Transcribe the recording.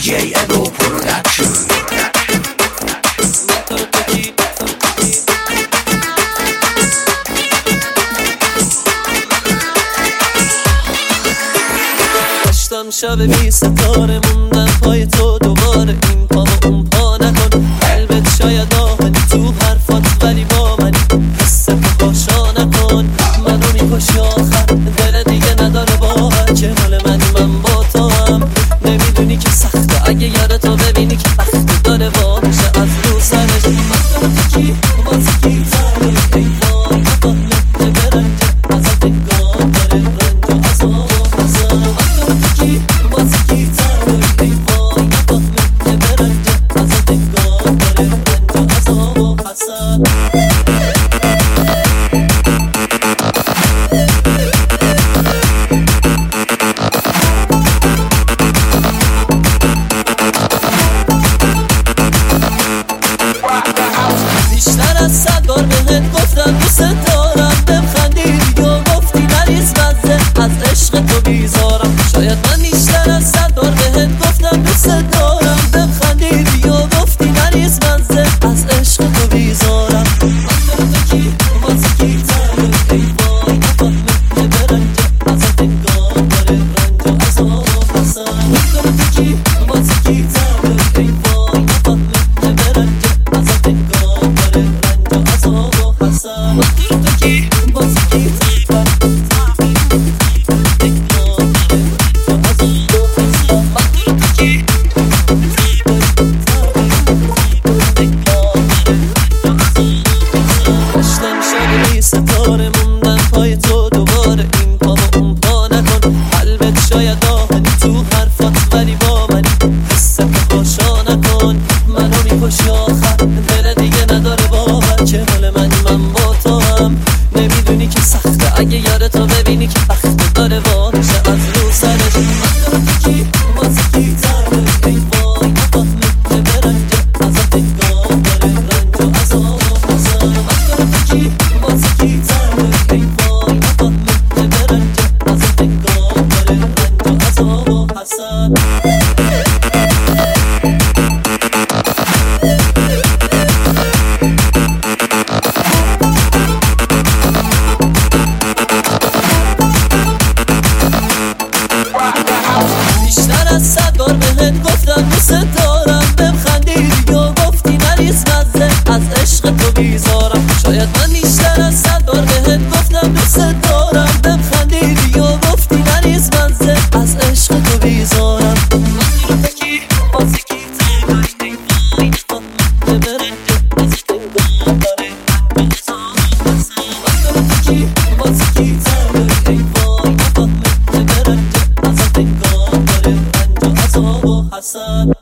J.N.O. Production. داشتم شب بی ستاره موندم پای تو دوباره این پا و اون پا نکن قلبت شاید آهنی تو حرفات ولی با منی حس تو پاشا نکن منو میکشی آخر دل دیگه نداره باور که مال منی من با تو هم نمیدونی که سخته اگه یاره تو ببینی که وقت داره وا میشه از رو سرش من تو کی واسه کی زنی ای وای نفهمه که برنجه ازت انگار داره رنج و عذاب و حسن من تو کی واسه کی زنی ای وای نفهمه که برنجه ازت انگار داره رنج و عذاب و حسن بیشتر از 100 بار بهت گفتم دوست دارم بهم خندیدی و گفتی نریز مزه از عشق تو بیزارم شاید من بیشتر از 100 بار بهت گفتم دوست دارم بهم خندیدی و گفتی نریز مزه از عشق تو بیزارم من تو کی واسه کی زنی ای وای نفهمه که برنجه ازت انگار داره رنج و عذاب و حسن من تو کی واسه کی زنی ای وای نفهمه که برنجه ازت انگار داره رنج و عذاب و حسن من تو کی واسه کی ستاره موندن پای تو دوباره این پا و اون پا نکن قلبت شاید آهنی تو حرفات ولی با منی حس تو پاشا نکن منو میکشی آخر دل دیگه نداره باور که مال منی من با تو هم نمیدونی که سخته اگه یاره تو ببینی که وقت داره وا میشه از رو سرش من تو کی واسه کی زنی ای وای نفهمه که برنجه ازت انگار داره رنج و عذاب و حسن من تو کی واسه کی زنی ای وای نفهمه که برنجه ازت انگار داره رنج و عذاب و حسن بیشتر از 100 بار بهت گفتم دوست دارم بهم خندیدی و گفتی نریز مزه از عشق تو بیزارم شاید من بیشتر از 100 بار بهت گفتم دوست دارم بهم خندیدی و گفتی نریز مزه از عشق تو بیزارم من تو کی واسه کی زنی ای وای نفهمه که برنجه ازت انگار داره رنج و عذاب و حسن من تو کی واسه کی زنی ای وای نفهمه که برنجه ازت انگار داره رنج و عذاب و حسن